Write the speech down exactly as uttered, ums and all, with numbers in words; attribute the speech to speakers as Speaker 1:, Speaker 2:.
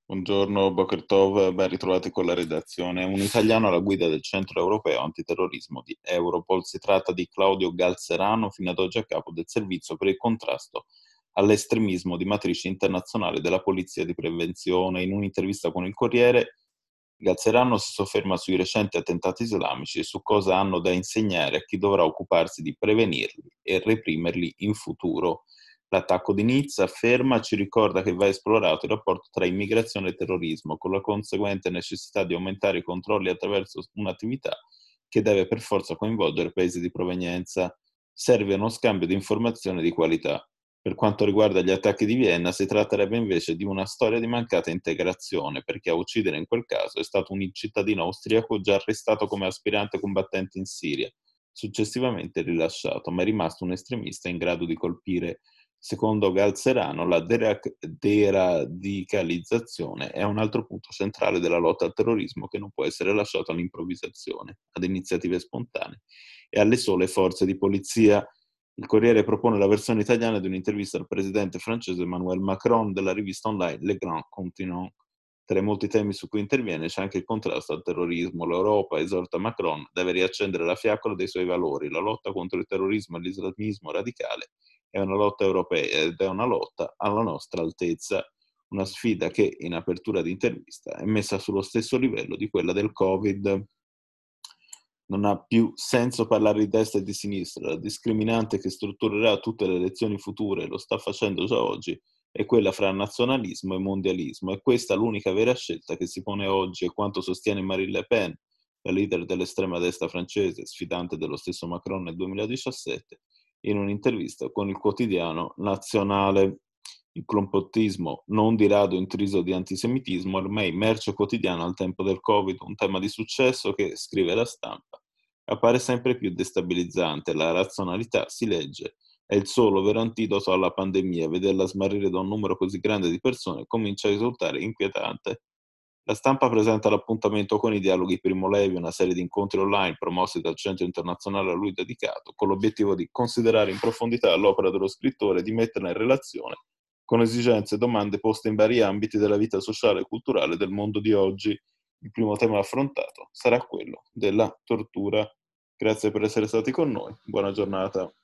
Speaker 1: Buongiorno, Boker Tov, ben ritrovati con la redazione. Un italiano alla guida del Centro Europeo Antiterrorismo di Europol. Si tratta di Claudio Galserano, fino ad oggi a capo del servizio per il contrasto all'estremismo di matrice internazionale della Polizia di Prevenzione. In un'intervista con il Corriere, Galserano si sofferma sui recenti attentati islamici e su cosa hanno da insegnare a chi dovrà occuparsi di prevenirli e reprimerli in futuro. L'attacco di Nizza, afferma, ci ricorda che va esplorato il rapporto tra immigrazione e terrorismo, con la conseguente necessità di aumentare i controlli attraverso un'attività che deve per forza coinvolgere paesi di provenienza. Serve uno scambio di informazioni di qualità. Per quanto riguarda gli attacchi di Vienna, si tratterebbe invece di una storia di mancata integrazione, perché a uccidere in quel caso è stato un cittadino austriaco già arrestato come aspirante combattente in Siria, successivamente rilasciato, ma è rimasto un estremista in grado di colpire. Secondo Galserano, la derac- deradicalizzazione è un altro punto centrale della lotta al terrorismo che non può essere lasciato all'improvvisazione, ad iniziative spontanee e alle sole forze di polizia. Il Corriere propone la versione italiana di un'intervista al presidente francese Emmanuel Macron della rivista online Le Grand Continent. Tra i molti temi su cui interviene c'è anche il contrasto al terrorismo. L'Europa, esorta Macron, deve riaccendere la fiaccola dei suoi valori. La lotta contro il terrorismo e l'islamismo radicale è una lotta europea ed è una lotta alla nostra altezza. Una sfida che, in apertura di intervista, è messa sullo stesso livello di quella del Covid. Non ha più senso parlare di destra e di sinistra. La discriminante che strutturerà tutte le elezioni future, lo sta facendo già oggi, è quella fra nazionalismo e mondialismo. È questa l'unica vera scelta che si pone oggi, e quanto sostiene Marine Le Pen, la leader dell'estrema destra francese, sfidante dello stesso Macron nel duemiladiciassette, in un'intervista con il quotidiano Nazionale. Il complottismo, non di rado intriso di antisemitismo, ormai merce quotidiana al tempo del Covid, un tema di successo che, scrive la Stampa, appare sempre più destabilizzante. La razionalità, si legge, è il solo vero antidoto alla pandemia. Vederla smarrire da un numero così grande di persone comincia a risultare inquietante. La Stampa presenta l'appuntamento con i dialoghi Primo Levi, una serie di incontri online promossi dal Centro Internazionale a lui dedicato, con l'obiettivo di considerare in profondità l'opera dello scrittore e di metterla in relazione con esigenze e domande poste in vari ambiti della vita sociale e culturale del mondo di oggi. Il primo tema affrontato sarà quello della tortura. Grazie per essere stati con noi. Buona giornata.